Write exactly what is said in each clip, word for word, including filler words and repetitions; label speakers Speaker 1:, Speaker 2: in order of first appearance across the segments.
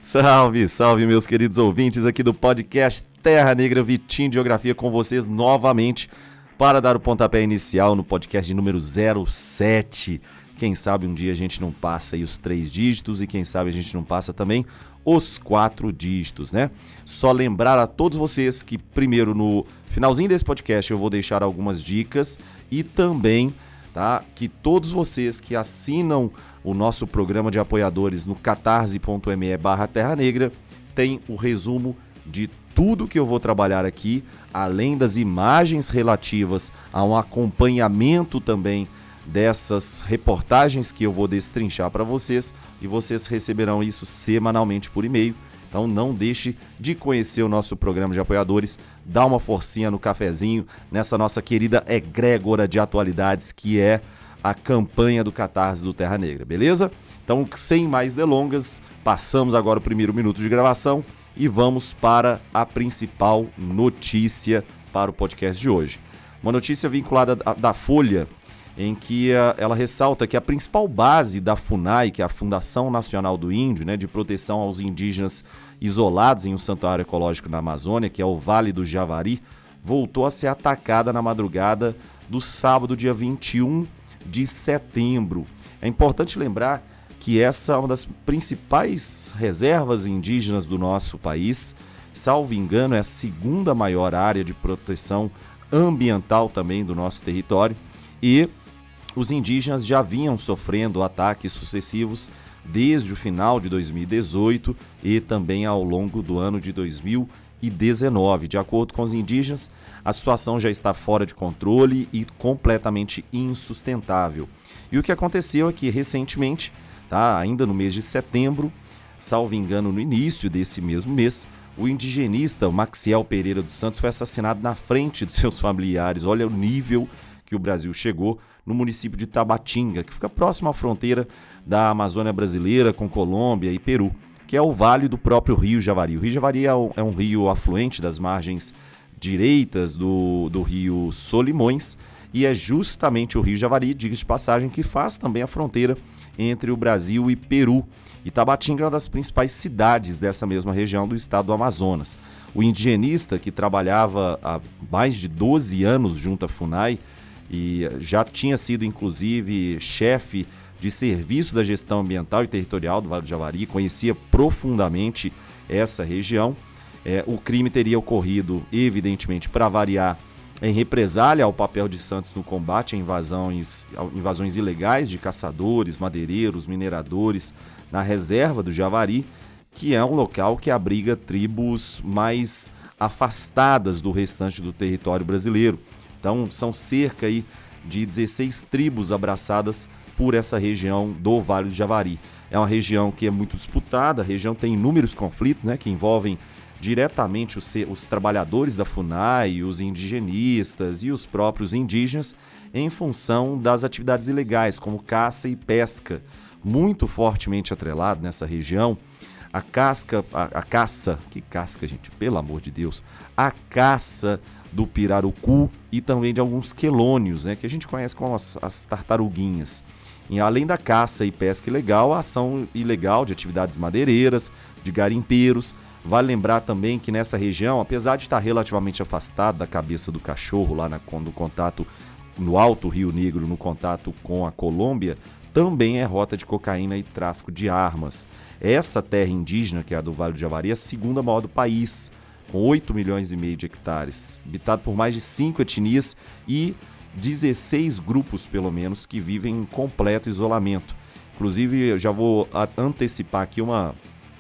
Speaker 1: Salve, salve meus queridos ouvintes aqui do podcast Terra Negra, Vitinho de Geografia com vocês novamente para dar o pontapé inicial no podcast de número zero sete. Quem sabe um dia a gente não passa aí os três dígitos e quem sabe a gente não passa também os quatro dígitos, né? Só lembrar a todos vocês que primeiro no finalzinho desse podcast eu vou deixar algumas dicas e também, tá, que todos vocês que assinam o nosso programa de apoiadores no catarse.me barra Terra Negra tem o resumo de tudo que eu vou trabalhar aqui, além das imagens relativas a um acompanhamento também dessas reportagens que eu vou destrinchar para vocês e vocês receberão isso semanalmente por e-mail. Então não deixe de conhecer o nosso programa de apoiadores, dá uma forcinha no cafezinho nessa nossa querida egrégora de atualidades que é a campanha do Catarse do Terra Negra, beleza? Então, sem mais delongas, passamos agora o primeiro minuto de gravação e vamos para a principal notícia para o podcast de hoje. Uma notícia vinculada da Folha, em que ela ressalta que a principal base da FUNAI, que é a Fundação Nacional do Índio, né, de proteção aos indígenas isolados em um santuário ecológico na Amazônia, que é o Vale do Javari, voltou a ser atacada na madrugada do sábado, dia vinte e um de setembro. É importante lembrar que essa é uma das principais reservas indígenas do nosso país. Salvo engano, é a segunda maior área de proteção ambiental também do nosso território. E os indígenas já vinham sofrendo ataques sucessivos desde o final de dois mil e dezoito e também ao longo do ano de dois mil e dezenove. De acordo com os indígenas, a situação já está fora de controle e completamente insustentável. E o que aconteceu é que recentemente, tá, ainda no mês de setembro, salvo engano no início desse mesmo mês, o indigenista Maxiel Pereira dos Santos foi assassinado na frente dos seus familiares. Olha o nível que o Brasil chegou, no município de Tabatinga, que fica próximo à fronteira da Amazônia brasileira com Colômbia e Peru, que é o vale do próprio Rio Javari. O Rio Javari é um, é um rio afluente das margens direitas do, do rio Solimões e é justamente o Rio Javari, diga de passagem, que faz também a fronteira entre o Brasil e Peru. E Tabatinga é uma das principais cidades dessa mesma região do estado do Amazonas. O indigenista, que trabalhava há mais de doze anos junto à FUNAI e já tinha sido inclusive chefe de serviço da gestão ambiental e territorial do Vale do Javari, conhecia profundamente essa região. É, o crime teria ocorrido, evidentemente, para variar, em represália ao papel de Santos no combate a invasões, invasões ilegais de caçadores, madeireiros, mineradores na reserva do Javari, que é um local que abriga tribos mais afastadas do restante do território brasileiro. Então, são cerca aí de dezesseis tribos abraçadas por essa região do Vale do Javari. É uma região que é muito disputada, a região tem inúmeros conflitos, né, que envolvem diretamente os, os trabalhadores da FUNAI, os indigenistas e os próprios indígenas em função das atividades ilegais, como caça e pesca, muito fortemente atrelado nessa região. A casca, a, a caça, que casca, gente, pelo amor de Deus, a caça do pirarucu e também de alguns quelônios, né, que a gente conhece como as, as tartaruguinhas. E além da caça e pesca ilegal, a ação ilegal de atividades madeireiras, de garimpeiros. Vale lembrar também que nessa região, apesar de estar relativamente afastado da cabeça do cachorro, lá na, no contato no Alto Rio Negro, no contato com a Colômbia, também é rota de cocaína e tráfico de armas. Essa terra indígena, que é a do Vale do Javari, é a segunda maior do país, com oito milhões e meio de hectares, habitado por mais de cinco etnias e dezesseis grupos, pelo menos, que vivem em completo isolamento. Inclusive, eu já vou antecipar aqui uma,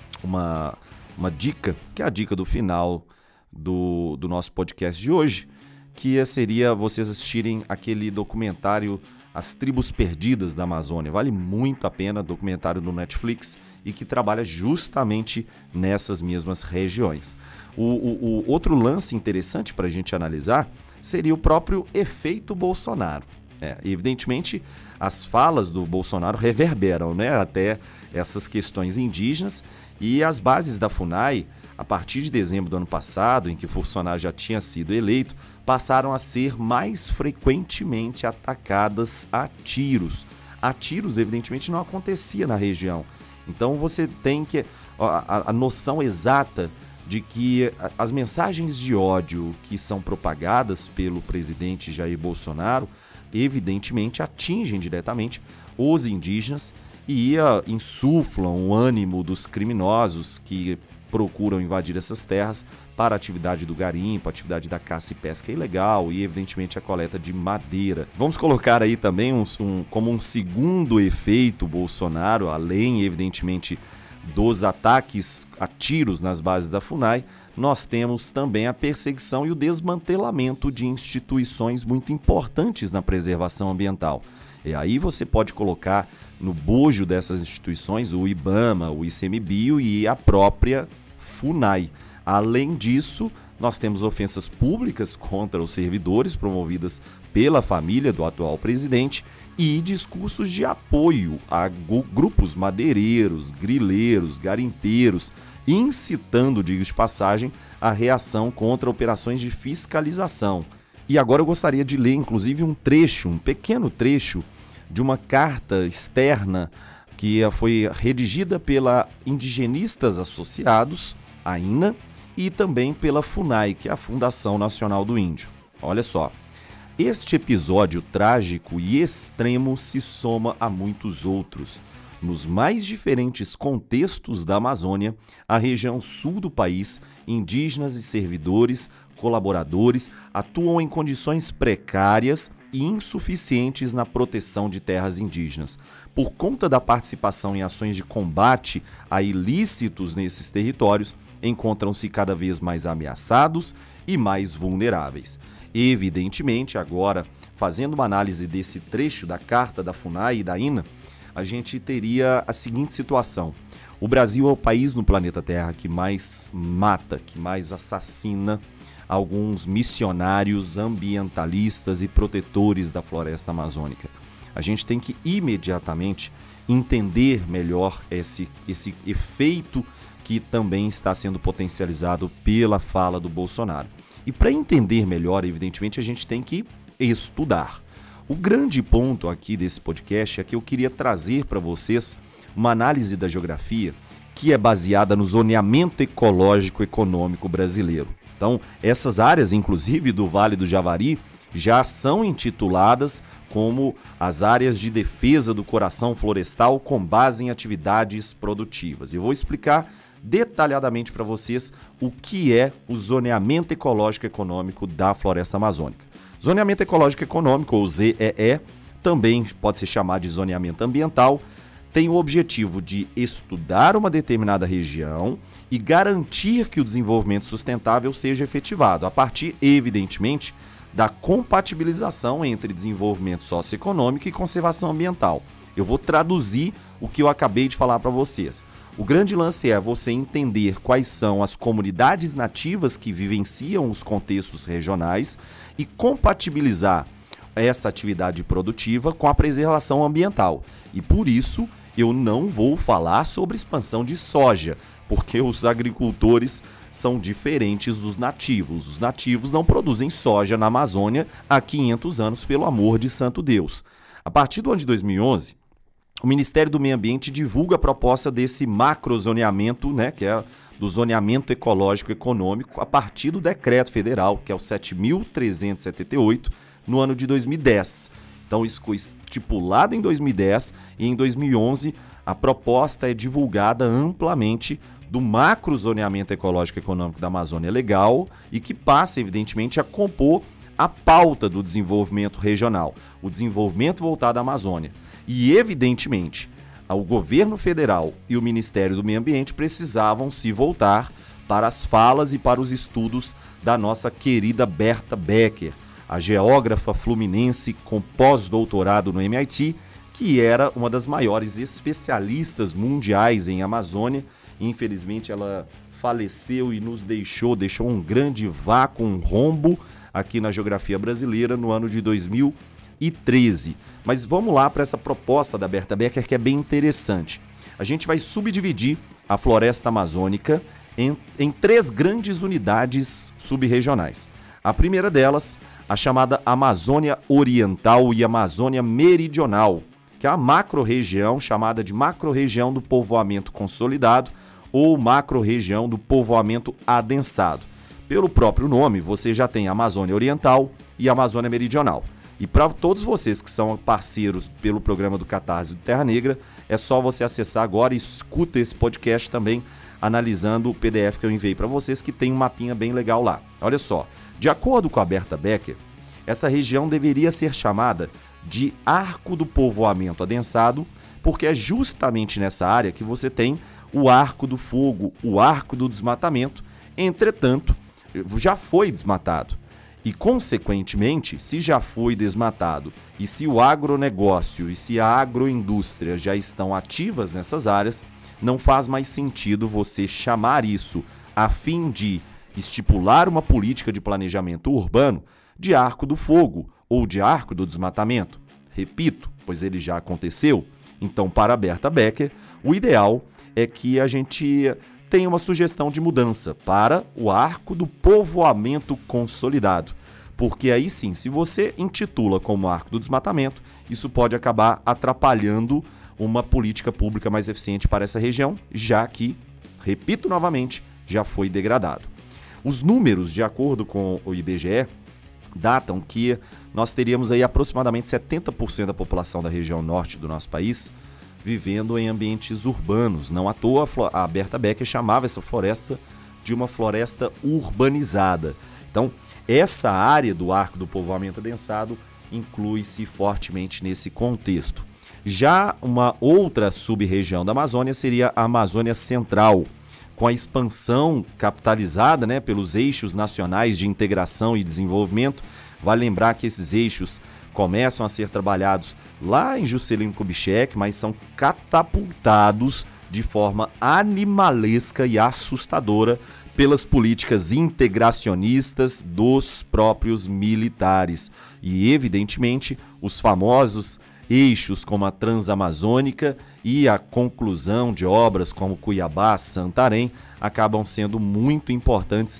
Speaker 1: uma, uma dica, que é a dica do final do, do nosso podcast de hoje, que seria vocês assistirem aquele documentário As Tribos Perdidas da Amazônia. Vale muito a pena, documentário do Netflix e que trabalha justamente nessas mesmas regiões. O, o, o outro lance interessante para a gente analisar seria o próprio efeito Bolsonaro. É, evidentemente, as falas do Bolsonaro reverberam, né, até essas questões indígenas e as bases da FUNAI, a partir de dezembro do ano passado, em que o Bolsonaro já tinha sido eleito, passaram a ser mais frequentemente atacadas a tiros. A tiros, evidentemente, não acontecia na região. Então você tem que... a, a, a noção exata de que as mensagens de ódio que são propagadas pelo presidente Jair Bolsonaro, evidentemente atingem diretamente os indígenas e uh, insuflam o ânimo dos criminosos que procuram invadir essas terras para a atividade do garimpo, a atividade da caça e pesca ilegal e, evidentemente, a coleta de madeira. Vamos colocar aí também um, um, como um segundo efeito Bolsonaro, além, evidentemente, dos ataques a tiros nas bases da FUNAI, nós temos também a perseguição e o desmantelamento de instituições muito importantes na preservação ambiental. E aí você pode colocar no bojo dessas instituições o IBAMA, o ICMBio e a própria FUNAI. Além disso, nós temos ofensas públicas contra os servidores promovidas pela família do atual presidente e discursos de apoio a grupos madeireiros, grileiros, garimpeiros, incitando, digo de passagem, a reação contra operações de fiscalização. E agora eu gostaria de ler, inclusive, um trecho, um pequeno trecho, de uma carta externa que foi redigida pela Indigenistas Associados, a INA, e também pela FUNAI, que é a Fundação Nacional do Índio. Olha só. Este episódio trágico e extremo se soma a muitos outros. Nos mais diferentes contextos da Amazônia, a região sul do país, indígenas e servidores, colaboradores, atuam em condições precárias e insuficientes na proteção de terras indígenas. Por conta da participação em ações de combate a ilícitos nesses territórios, encontram-se cada vez mais ameaçados e mais vulneráveis. Evidentemente, agora, fazendo uma análise desse trecho da carta da FUNAI e da INA, a gente teria a seguinte situação. O Brasil é o país no planeta Terra que mais mata, que mais assassina alguns missionários ambientalistas e protetores da floresta amazônica. A gente tem que imediatamente entender melhor esse, esse efeito que também está sendo potencializado pela fala do Bolsonaro. E para entender melhor, evidentemente, a gente tem que estudar. O grande ponto aqui desse podcast é que eu queria trazer para vocês uma análise da geografia que é baseada no zoneamento ecológico econômico brasileiro. Então, essas áreas, inclusive do Vale do Javari, já são intituladas como as áreas de defesa do coração florestal com base em atividades produtivas. E eu vou explicar detalhadamente para vocês o que é o zoneamento ecológico econômico da floresta amazônica. Zoneamento ecológico econômico, ou Z E E, também pode ser chamado de zoneamento ambiental, tem o objetivo de estudar uma determinada região e garantir que o desenvolvimento sustentável seja efetivado, a partir, evidentemente, da compatibilização entre desenvolvimento socioeconômico e conservação ambiental. Eu vou traduzir o que eu acabei de falar para vocês. O grande lance é você entender quais são as comunidades nativas que vivenciam os contextos regionais e compatibilizar essa atividade produtiva com a preservação ambiental. E por isso eu não vou falar sobre expansão de soja, porque os agricultores são diferentes dos nativos. Os nativos não produzem soja na Amazônia há quinhentos anos, pelo amor de santo Deus. A partir do ano de dois mil e onze, o Ministério do Meio Ambiente divulga a proposta desse macrozoneamento, né, que é do zoneamento ecológico econômico, a partir do decreto federal, que é o sete mil trezentos e setenta e oito, no ano de dois mil e dez. Então isso foi estipulado em dois mil e dez e em dois mil e onze a proposta é divulgada amplamente do macrozoneamento ecológico econômico da Amazônia Legal e que passa, evidentemente, a compor a pauta do desenvolvimento regional, o desenvolvimento voltado à Amazônia. E, evidentemente, o governo federal e o Ministério do Meio Ambiente precisavam se voltar para as falas e para os estudos da nossa querida Berta Becker, a geógrafa fluminense com pós-doutorado no M I T, que era uma das maiores especialistas mundiais em Amazônia. Infelizmente, ela faleceu e nos deixou, deixou um grande vácuo, um rombo aqui na geografia brasileira no ano de dois mil e treze. Mas vamos lá para essa proposta da Berta Becker, que é bem interessante. A gente vai subdividir a floresta amazônica em, em três grandes unidades subregionais. A primeira delas, a chamada Amazônia Oriental e Amazônia Meridional, que é a macro-região chamada de macro-região do povoamento consolidado, ou macro-região do povoamento adensado. Pelo próprio nome, você já tem a Amazônia Oriental e a Amazônia Meridional. E para todos vocês que são parceiros pelo programa do Catarse do Terra Negra, é só você acessar agora e escuta esse podcast também, analisando o P D F que eu enviei para vocês, que tem um mapinha bem legal lá. Olha só, de acordo com a Berta Becker, essa região deveria ser chamada de Arco do Povoamento Adensado, porque é justamente nessa área que você tem o Arco do Fogo, o Arco do Desmatamento. Entretanto, já foi desmatado. E, consequentemente, se já foi desmatado e se o agronegócio e se a agroindústria já estão ativas nessas áreas, não faz mais sentido você chamar isso, a fim de estipular uma política de planejamento urbano, de Arco do Fogo ou de Arco do Desmatamento. Repito, pois ele já aconteceu. Então, para a Berta Becker, o ideal é que a gente tenha uma sugestão de mudança para o Arco do Povoamento Consolidado. Porque aí sim, se você intitula como Arco do Desmatamento, isso pode acabar atrapalhando uma política pública mais eficiente para essa região, já que, repito novamente, já foi degradado. Os números, de acordo com o I B G E, datam que nós teríamos aí aproximadamente setenta por cento da população da região norte do nosso país vivendo em ambientes urbanos. Não à toa a Berta Becker chamava essa floresta de uma floresta urbanizada. Então, essa área do Arco do Povoamento Adensado inclui-se fortemente nesse contexto. Já uma outra sub-região da Amazônia seria a Amazônia Central, com a expansão capitalizada, né, pelos eixos nacionais de integração e desenvolvimento. Vale lembrar que esses eixos começam a ser trabalhados lá em Juscelino Kubitschek, mas são catapultados de forma animalesca e assustadora pelas políticas integracionistas dos próprios militares. E, evidentemente, os famosos eixos como a Transamazônica e a conclusão de obras como Cuiabá-Santarém acabam sendo muito importantes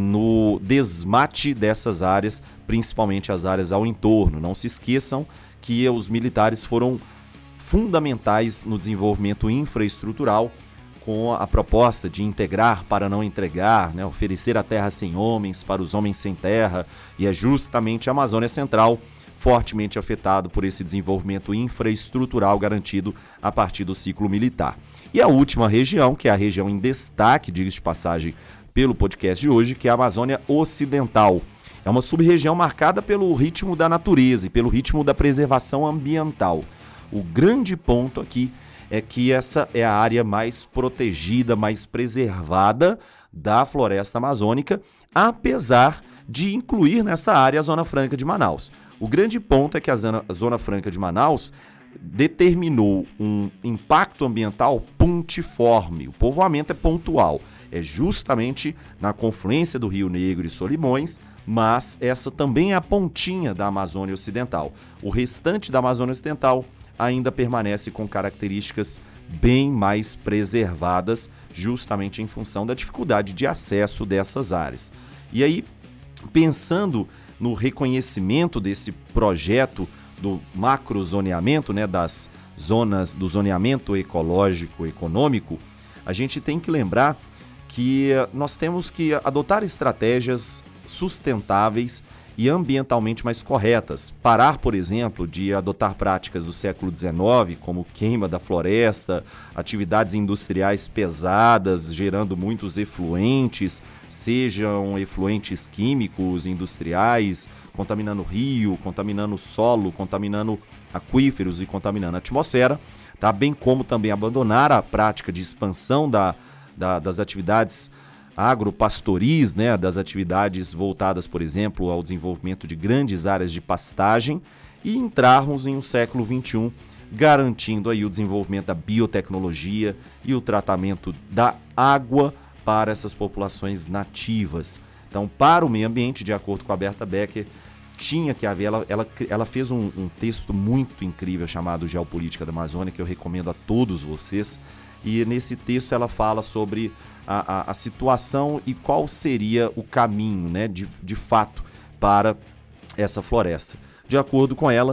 Speaker 1: no desmate dessas áreas, principalmente as áreas ao entorno. Não se esqueçam que os militares foram fundamentais no desenvolvimento infraestrutural, com a proposta de integrar para não entregar, né, oferecer a terra sem homens para os homens sem terra, e é justamente a Amazônia Central fortemente afetado por esse desenvolvimento infraestrutural garantido a partir do ciclo militar. E a última região, que é a região em destaque, diga-se de passagem, pelo podcast de hoje, que é a Amazônia Ocidental. É uma sub-região marcada pelo ritmo da natureza e pelo ritmo da preservação ambiental. O grande ponto aqui é que essa é a área mais protegida, mais preservada da floresta amazônica, apesar de incluir nessa área a Zona Franca de Manaus. O grande ponto é que a Zona, a Zona Franca de Manaus determinou um impacto ambiental pontiforme. O povoamento é pontual, é justamente na confluência do Rio Negro e Solimões, mas essa também é a pontinha da Amazônia Ocidental. O restante da Amazônia Ocidental ainda permanece com características bem mais preservadas, justamente em função da dificuldade de acesso dessas áreas. E aí, pensando no reconhecimento desse projeto do macrozoneamento, né, das zonas do zoneamento ecológico econômico, a gente tem que lembrar que nós temos que adotar estratégias sustentáveis e ambientalmente mais corretas. Parar, por exemplo, de adotar práticas do século dezenove, como queima da floresta, atividades industriais pesadas, gerando muitos efluentes, sejam efluentes químicos, industriais, contaminando o rio, contaminando o solo, contaminando aquíferos e contaminando a atmosfera, tá? Bem como também abandonar a prática de expansão da, da, das atividades agropastoris, né, das atividades voltadas, por exemplo, ao desenvolvimento de grandes áreas de pastagem, e entrarmos em um século vinte e um garantindo aí o desenvolvimento da biotecnologia e o tratamento da água para essas populações nativas. Então, para o meio ambiente, de acordo com a Berta Becker, tinha que haver, ela, ela, ela fez um, um texto muito incrível chamado Geopolítica da Amazônia, que eu recomendo a todos vocês, e nesse texto ela fala sobre a, a, a situação e qual seria o caminho, né, de, de fato para essa floresta. De acordo com ela,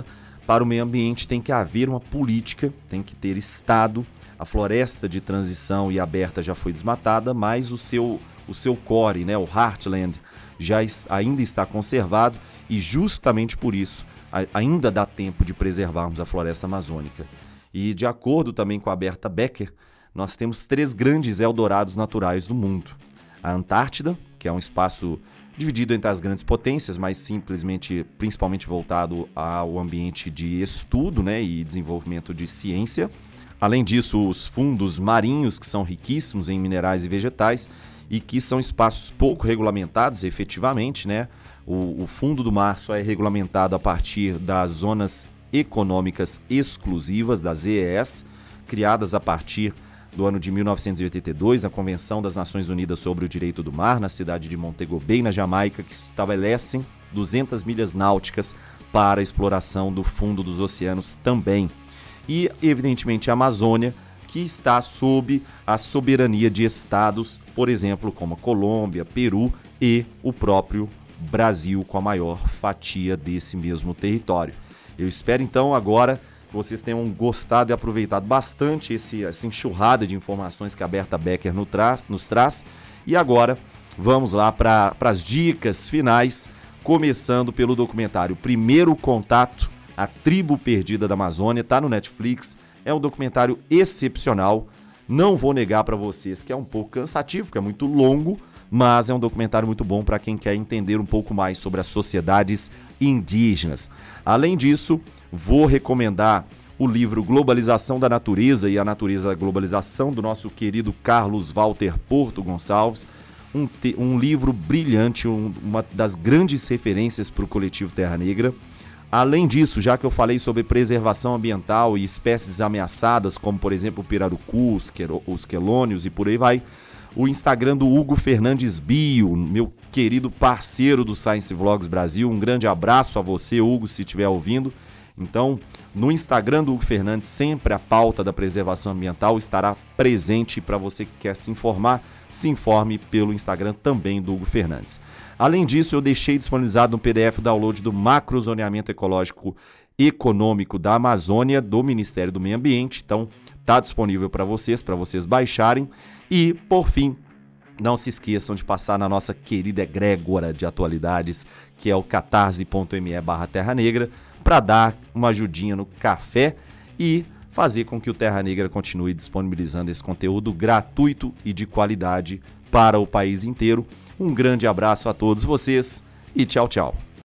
Speaker 1: para o meio ambiente tem que haver uma política, tem que ter Estado. A floresta de transição e aberta já foi desmatada, mas o seu, o seu core, né, o heartland, já ainda está conservado e justamente por isso ainda dá tempo de preservarmos a floresta amazônica. E de acordo também com a Berta Becker, nós temos três grandes eldorados naturais do mundo. A Antártida, que é um espaço dividido entre as grandes potências, mas simplesmente, principalmente voltado ao ambiente de estudo, né, e desenvolvimento de ciência. Além disso, os fundos marinhos, que são riquíssimos em minerais e vegetais e que são espaços pouco regulamentados efetivamente, né? O, o fundo do mar só é regulamentado a partir das zonas econômicas exclusivas, das Z E Es, criadas a partir do ano de mil novecentos e oitenta e dois, na Convenção das Nações Unidas sobre o Direito do Mar, na cidade de Montego Bay, na Jamaica, que estabelecem duzentas milhas náuticas para a exploração do fundo dos oceanos também. E, evidentemente, a Amazônia, que está sob a soberania de estados, por exemplo, como a Colômbia, Peru e o próprio Brasil, com a maior fatia desse mesmo território. Eu espero, então, agora que vocês tenham gostado e aproveitado bastante esse, essa enxurrada de informações que a Berta Becker nos, tra- nos traz. E agora, vamos lá para as dicas finais, começando pelo documentário Primeiro Contato, A Tribo Perdida da Amazônia, está no Netflix. É um documentário excepcional. Não vou negar para vocês que é um pouco cansativo, porque é muito longo, mas é um documentário muito bom para quem quer entender um pouco mais sobre as sociedades indígenas. Além disso, vou recomendar o livro Globalização da Natureza e a Natureza da Globalização, do nosso querido Carlos Walter Porto Gonçalves. Um, te- um livro brilhante, um, uma das grandes referências para o coletivo Terra Negra. Além disso, já que eu falei sobre preservação ambiental e espécies ameaçadas, como por exemplo o pirarucu, os, quero, os quelônios e por aí vai, o Instagram do Hugo Fernandes Bio, meu querido parceiro do Science Vlogs Brasil. Um grande abraço a você, Hugo, se estiver ouvindo. Então, no Instagram do Hugo Fernandes, sempre a pauta da preservação ambiental estará presente para você que quer se informar. Se informe pelo Instagram também do Hugo Fernandes. Além disso, eu deixei disponibilizado no P D F o download do Macrozoneamento Ecológico Econômico da Amazônia, do Ministério do Meio Ambiente. Então, está disponível para vocês, para vocês baixarem. E, por fim, não se esqueçam de passar na nossa querida egrégora de atualidades, que é o catarse.me barra Terra Negra, para dar uma ajudinha no café e fazer com que o Terra Negra continue disponibilizando esse conteúdo gratuito e de qualidade para o país inteiro. Um grande abraço a todos vocês e tchau, tchau.